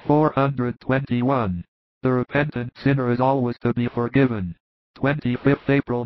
421. The repentant sinner is always to be forgiven. 25th April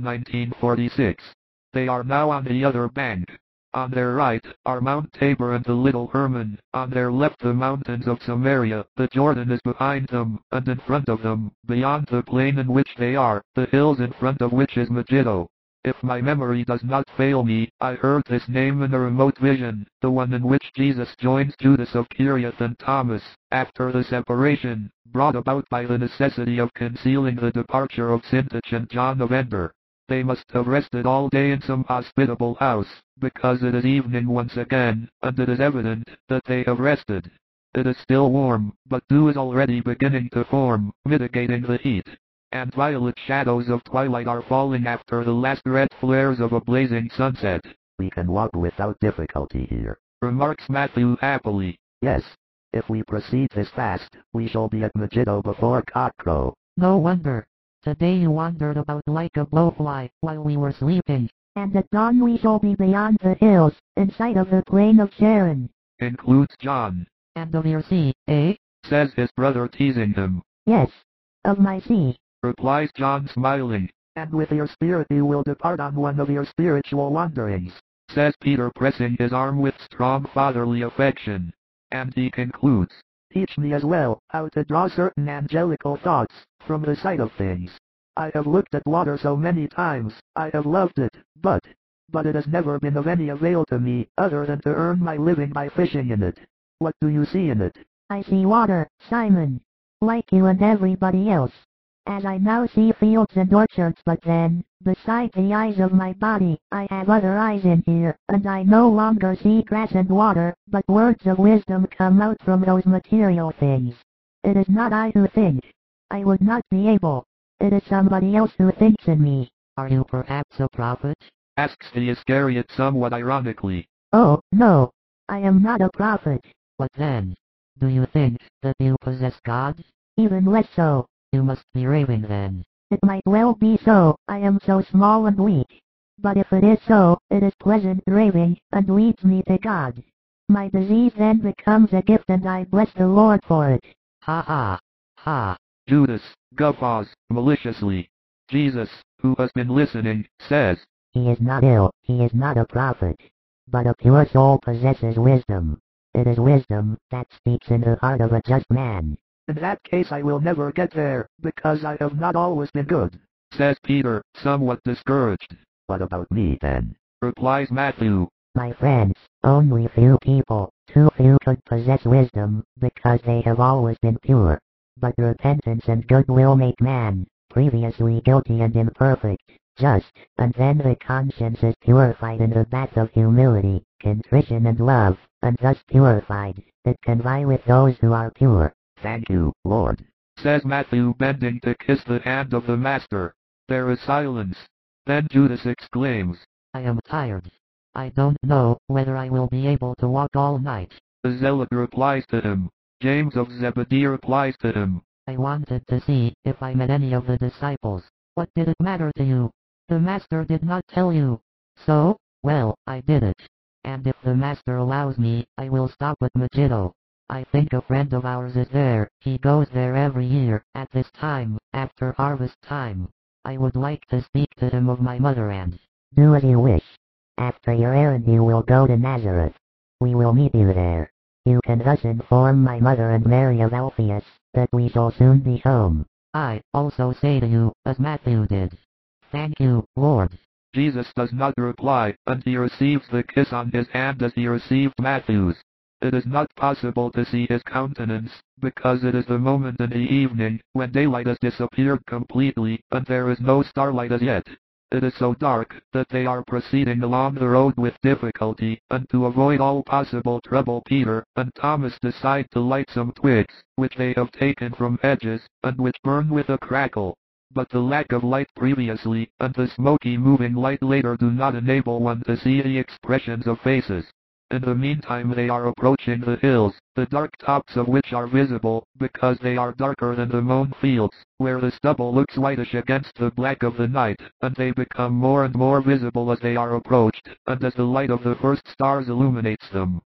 1946. They are now on the other bank. On their right are Mount Tabor and the Little Hermon, on their left the mountains of Samaria. The Jordan is behind them, and in front of them, beyond the plain in which they are, the hills in front of which is Megiddo. If my memory does not fail me, I heard this name in a remote vision, the one in which Jesus joins Judas of Kiriath and Thomas, after the separation, brought about by the necessity of concealing the departure of Sintach and John of Ender. They must have rested all day in some hospitable house, because it is evening once again, and it is evident that they have rested. It is still warm, but dew is already beginning to form, mitigating the heat, and violet shadows of twilight are falling after the last red flares of a blazing sunset. We can walk without difficulty here, remarks Matthew happily. Yes. If we proceed this fast, we shall be at Megiddo before cockcrow. No wonder. Today you wandered about like a blowfly while we were sleeping. And at dawn we shall be beyond the hills, in sight of the plain of Sharon. Concludes John. And of your sea, eh? Says his brother teasing him. Yes. Of my sea. Replies John smiling. And with your spirit you will depart on one of your spiritual wanderings. Says Peter pressing his arm with strong fatherly affection. And he concludes. Teach me as well how to draw certain angelical thoughts from the sight of things. I have looked at water so many times, I have loved it, but it has never been of any avail to me other than to earn my living by fishing in it. What do you see in it? I see water, Simon. Like you and everybody else. As I now see fields and orchards, but then, beside the eyes of my body, I have other eyes in here, and I no longer see grass and water, but words of wisdom come out from those material things. It is not I who think. I would not be able. It is somebody else who thinks in me. Are you perhaps a prophet? Asks the Iscariot somewhat ironically. Oh, no. I am not a prophet. What then? Do you think that you possess God? Even less so. You must be raving then. It might well be so, I am so small and weak. But if it is so, it is pleasant raving, and leads me to God. My disease then becomes a gift and I bless the Lord for it. Ha ha. Ha. Judas guffaws maliciously. Jesus, who has been listening, says, He is not ill, he is not a prophet. But a pure soul possesses wisdom. It is wisdom that speaks in the heart of a just man. In that case I will never get there, because I have not always been good. Says Peter, somewhat discouraged. What about me then? Replies Matthew. My friends, only few people, too few could possess wisdom, because they have always been pure. But repentance and goodwill make man, previously guilty and imperfect, just, and then the conscience is purified in the bath of humility, contrition and love, and thus purified, it can vie with those who are pure. Thank you, Lord. Says Matthew bending to kiss the hand of the Master. There is silence. Then Judas exclaims, I am tired. I don't know whether I will be able to walk all night. The zealot replies to him. James of Zebedee replies to him. I wanted to see if I met any of the disciples. What did it matter to you? The Master did not tell you. So, well, I did it. And if the Master allows me, I will stop at Megiddo. I think a friend of ours is there. He goes there every year, at this time, after harvest time. I would like to speak to him of my mother and... Do as you wish. After your errand you will go to Nazareth. We will meet you there. You can thus inform my mother and Mary of Alphaeus, that we shall soon be home. I also say to you, as Matthew did. Thank you, Lord. Jesus does not reply, and he receives the kiss on his hand as he received Matthew's. It is not possible to see his countenance, because it is the moment in the evening, when daylight has disappeared completely, and there is no starlight as yet. It is so dark, that they are proceeding along the road with difficulty, and to avoid all possible trouble Peter and Thomas decide to light some twigs, which they have taken from hedges, and which burn with a crackle. But the lack of light previously, and the smoky moving light later do not enable one to see the expressions of faces. In the meantime they are approaching the hills, the dark tops of which are visible, because they are darker than the mown fields, where the stubble looks whitish against the black of the night, and they become more and more visible as they are approached, and as the light of the first stars illuminates them.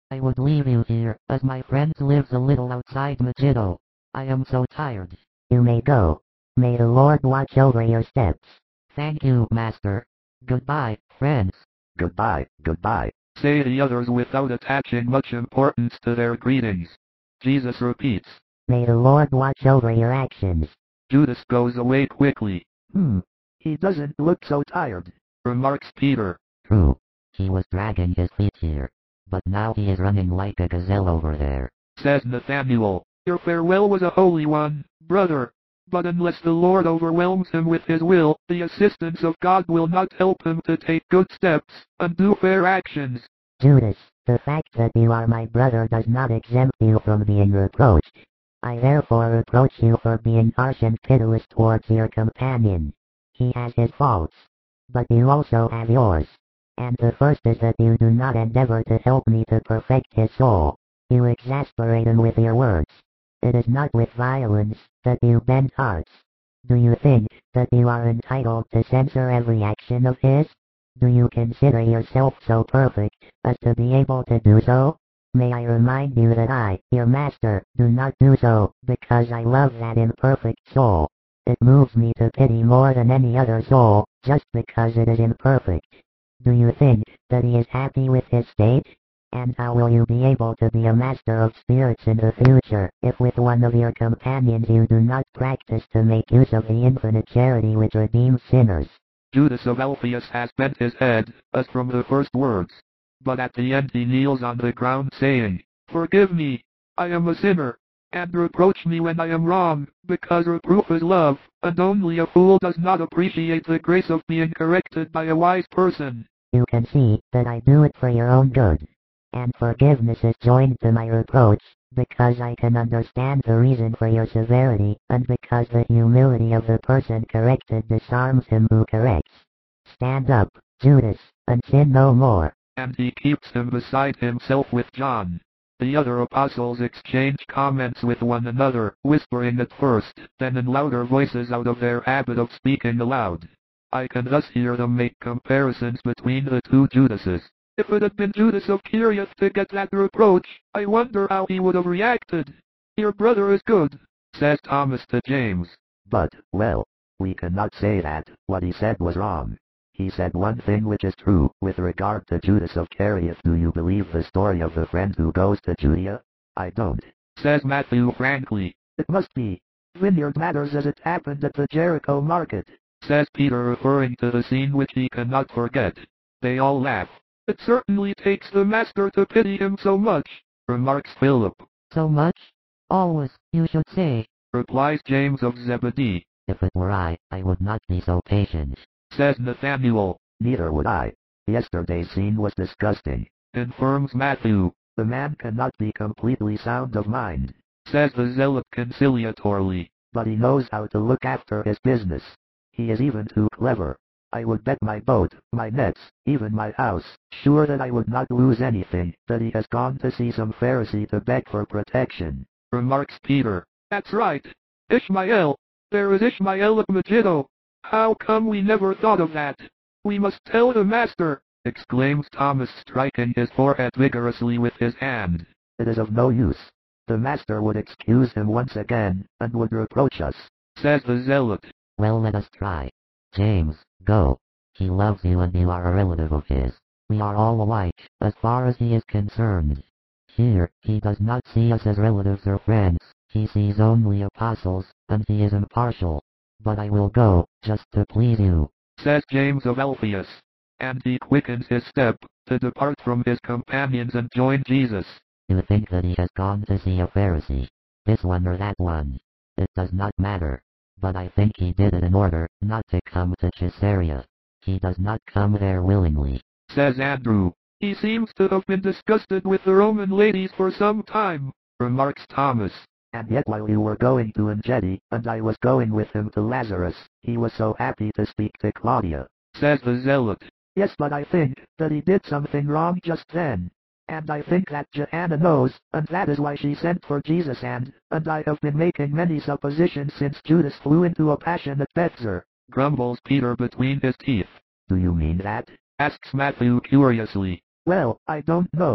I would leave you here, as my friend lives a little outside Megiddo. I am so tired. You may go. May the Lord watch over your steps. Thank you, Master. Goodbye, friends. Goodbye, goodbye. say the others without attaching much importance to their greetings. Jesus repeats. May the Lord watch over your actions. Judas goes away quickly, He doesn't look so tired. remarks Peter. True. He was dragging his feet here. But now he is running like a gazelle over there. Says Nathanael. Your farewell was a holy one, brother. But unless the Lord overwhelms him with his will, the assistance of God will not help him to take good steps and do fair actions. Judas, the fact that you are my brother does not exempt you from being reproached. I therefore reproach you for being harsh and pitiless towards your companion. He has his faults. But you also have yours. And the first is that you do not endeavor to help me to perfect his soul. You exasperate him with your words. It is not with violence that you bend hearts. Do you think that you are entitled to censor every action of his? Do you consider yourself so perfect as to be able to do so? May I remind you that I, your master, do not do so because I love that imperfect soul. It moves me to pity more than any other soul, just because it is imperfect. Do you think that he is happy with his state? And how will you be able to be a master of spirits in the future, if with one of your companions you do not practice to make use of the infinite charity which redeems sinners? Judas of Alphaeus has bent his head, as from the first words. But at the end he kneels on the ground saying, Forgive me, I am a sinner, and reproach me when I am wrong, because reproof is love, and only a fool does not appreciate the grace of being corrected by a wise person. You can see that I do it for your own good. And forgiveness is joined to my reproach, because I can understand the reason for your severity, and because the humility of the person corrected disarms him who corrects. Stand up, Judas, and sin no more. And he keeps him beside himself with John. The other apostles exchange comments with one another, whispering at first, then in louder voices out of their habit of speaking aloud. I can thus hear them make comparisons between the two Judases. If it had been Judas of Kiriath to get that reproach, I wonder how he would have reacted. Your brother is good, says Thomas to James. But, well, we cannot say that what he said was wrong. He said one thing which is true with regard to Judas of Kiriath. Do you believe the story of the friend who goes to Judea? I don't, says Matthew frankly. It must be vineyard matters as it happened at the Jericho market, says Peter, referring to the scene which he cannot forget. They all laugh. It certainly takes the master to pity him so much, remarks Philip. So much? Always, you should say. Replies James of Zebedee. If it were I would not be so patient. Says Nathanael. Neither would I. Yesterday's scene was disgusting. Infirms Matthew. The man cannot be completely sound of mind, says the zealot conciliatorily. But he knows how to look after his business. He is even too clever. I would bet my boat, my nets, even my house, sure that I would not lose anything, that he has gone to see some Pharisee to beg for protection. Remarks Peter. That's right. Ishmael. There is Ishmael of Megiddo. How come we never thought of that? We must tell the master, exclaims Thomas, striking his forehead vigorously with his hand. It is of no use. The master would excuse him once again, and would reproach us, says the zealot. Well, let us try. James, go. He loves you and you are a relative of his. We are all alike, as far as he is concerned. Here, he does not see us as relatives or friends, he sees only apostles, and he is impartial. But I will go, just to please you, says James of Alphaeus. And he quickens his step, to depart from his companions and join Jesus. You think that he has gone to see a Pharisee, this one or that one. It does not matter. But I think he did it in order not to come to Caesarea. He does not come there willingly, says Andrew. He seems to have been disgusted with the Roman ladies for some time, remarks Thomas. And yet while you were going to Engedi, and I was going with him to Lazarus, he was so happy to speak to Claudia, says the zealot. Yes, but I think that he did something wrong just then. And I think that Joanna knows, and that is why she sent for Jesus and I have been making many suppositions since Judas flew into a passion at Bethzer, grumbles Peter between his teeth. Do you mean that? Asks Matthew curiously. Well, I don't know.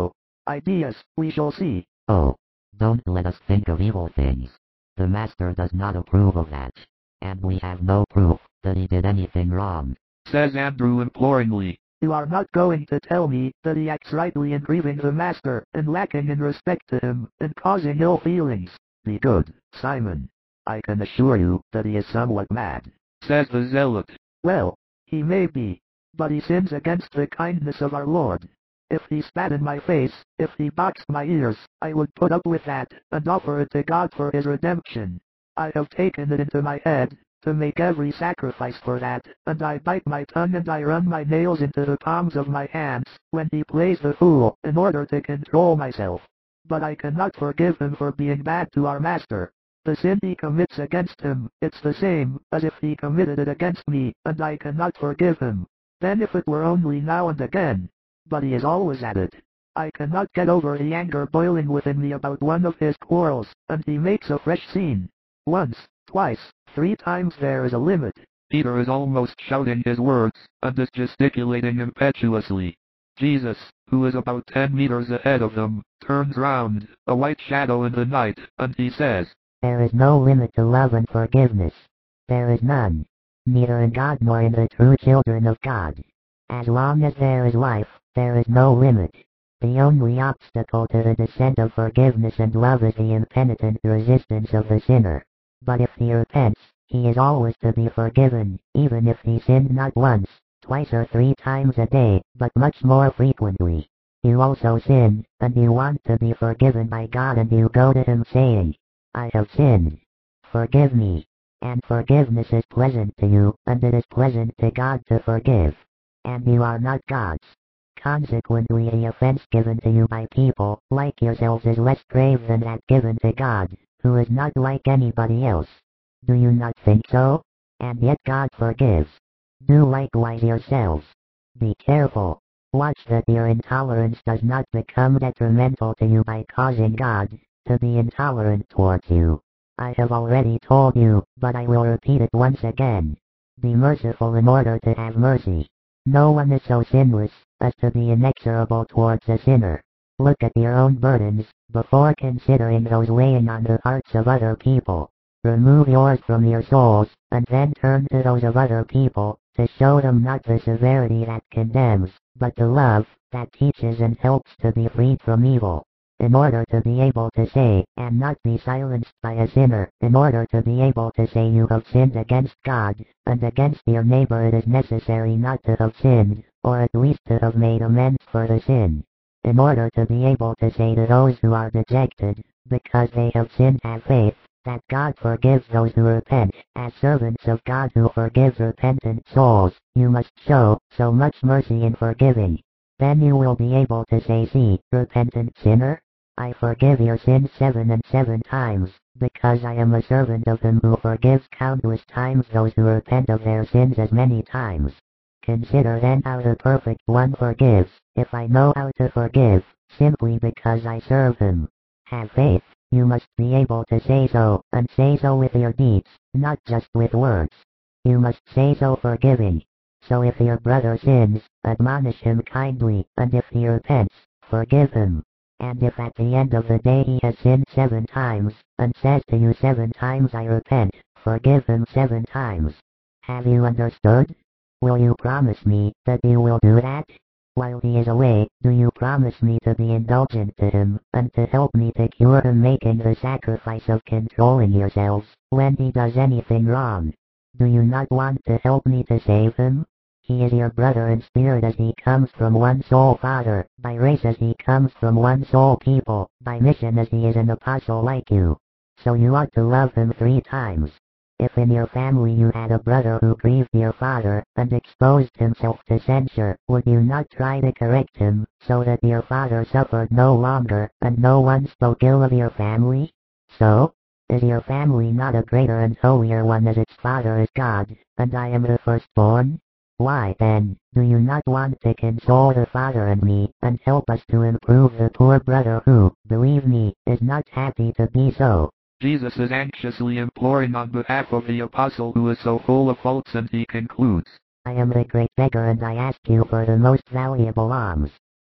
Ideas, we shall see. Oh, don't let us think of evil things. The Master does not approve of that. And we have no proof that he did anything wrong. Says Andrew imploringly. You are not going to tell me that he acts rightly in grieving the Master, and lacking in respect to him, and causing ill feelings. Be good, Simon. I can assure you that he is somewhat mad. Says the zealot. Well, he may be, but he sins against the kindness of our Lord. If he spat in my face, if he boxed my ears, I would put up with that, and offer it to God for his redemption. I have taken it into my head to make every sacrifice for that, and I bite my tongue and I run my nails into the palms of my hands when he plays the fool, in order to control myself. But I cannot forgive him for being bad to our Master. The sin he commits against him, it's the same as if he committed it against me, and I cannot forgive him. Then if it were only now and again. But he is always at it. I cannot get over the anger boiling within me about one of his quarrels, and he makes a fresh scene. Once, twice, 3 times there is a limit. Peter is almost shouting his words, and is gesticulating impetuously. Jesus, who is about 10 meters ahead of them, turns round, a white shadow in the night, and he says, There is no limit to love and forgiveness. There is none. Neither in God nor in the true children of God. As long as there is life, there is no limit. The only obstacle to the descent of forgiveness and love is the impenitent resistance of the sinner. But if he repents, he is always to be forgiven, even if he sinned not once, twice or 3 times a day, but much more frequently. You also sin, and you want to be forgiven by God, and you go to him saying, I have sinned. Forgive me. And forgiveness is pleasant to you, and it is pleasant to God to forgive. And you are not God's. Consequently, the offense given to you by people like yourselves is less grave than that given to God, who is not like anybody else. Do you not think so? And yet God forgives. Do likewise yourselves. Be careful. Watch that your intolerance does not become detrimental to you by causing God to be intolerant towards you. I have already told you, but I will repeat it once again. Be merciful in order to have mercy. No one is so sinless as to be inexorable towards a sinner. Look at your own burdens, before considering those weighing on the hearts of other people. Remove yours from your souls, and then turn to those of other people, to show them not the severity that condemns, but the love that teaches and helps to be freed from evil. In order to be able to say, and not be silenced by a sinner, in order to be able to say you have sinned against God, and against your neighbor, it is necessary not to have sinned, or at least to have made amends for the sin. In order to be able to say to those who are dejected, because they have sinned, have faith, that God forgives those who repent, as servants of God who forgive repentant souls, you must show so much mercy in forgiving. Then you will be able to say, see, repentant sinner, I forgive your sins 7 and 7 times, because I am a servant of him who forgives countless times those who repent of their sins as many times. Consider then how the perfect one forgives, if I know how to forgive, simply because I serve him. Have faith, you must be able to say so, and say so with your deeds, not just with words. You must say so forgiving. So if your brother sins, admonish him kindly, and if he repents, forgive him. And if at the end of the day he has sinned 7 times, and says to you 7 times I repent, forgive him 7 times. Have you understood? Will you promise me that you will do that? While he is away, do you promise me to be indulgent to him, and to help me to cure him, making the sacrifice of controlling yourselves, when he does anything wrong? Do you not want to help me to save him? He is your brother in spirit as he comes from one soul Father, by race as he comes from one soul people, by mission as he is an apostle like you. So you ought to love him 3 times. If in your family you had a brother who grieved your father, and exposed himself to censure, would you not try to correct him, so that your father suffered no longer, and no one spoke ill of your family? So, is your family not a greater and holier one as its father is God, and I am the firstborn? Why then, do you not want to console the father and me, and help us to improve the poor brother who, believe me, is not happy to be so? Jesus is anxiously imploring on behalf of the apostle who is so full of faults, and he concludes, I am the great beggar, and I ask you for the most valuable alms.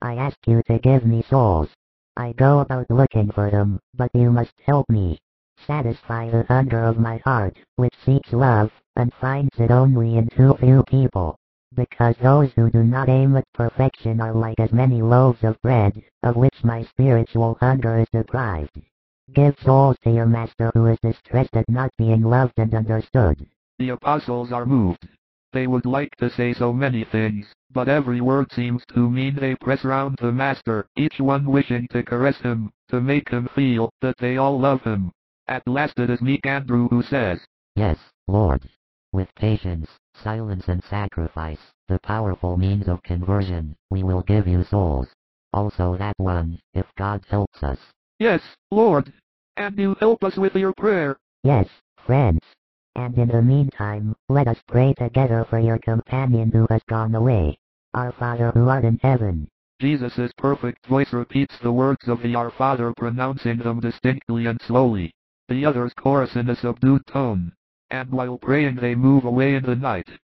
I ask you to give me souls. I go about looking for them, but you must help me. Satisfy the hunger of my heart, which seeks love, and finds it only in too few people. Because those who do not aim at perfection are like as many loaves of bread, of which my spiritual hunger is deprived. Give souls to your master who is distressed at not being loved and understood. The apostles are moved. They would like to say so many things, but every word seems to mean they press round the master, each one wishing to caress him, to make him feel that they all love him. At last it is meek Andrew who says, Yes, Lord. With patience, silence and sacrifice, the powerful means of conversion, we will give you souls. Also that one, if God helps us. Yes, Lord. And you help us with your prayer. Yes, friends. And in the meantime, let us pray together for your companion who has gone away. Our Father who art in heaven. Jesus' perfect voice repeats the words of the Our Father, pronouncing them distinctly and slowly. The others chorus in a subdued tone. And while praying they move away in the night.